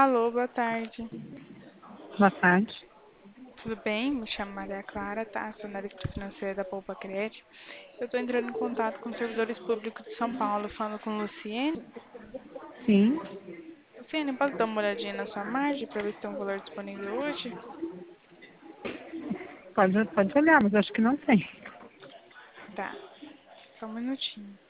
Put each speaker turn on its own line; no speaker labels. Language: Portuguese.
Alô, boa tarde.
Boa tarde.
Tudo bem? Me chamo Maria Clara, tá? Sou analista financeira da Poupa Crédito. Eu estou entrando em contato com os servidores públicos de São Paulo, falando com Luciene.
Sim,
Luciene, posso dar uma olhadinha na sua margem para ver se tem um valor disponível hoje?
pode olhar, mas acho que não tem.
Tá, só um minutinho.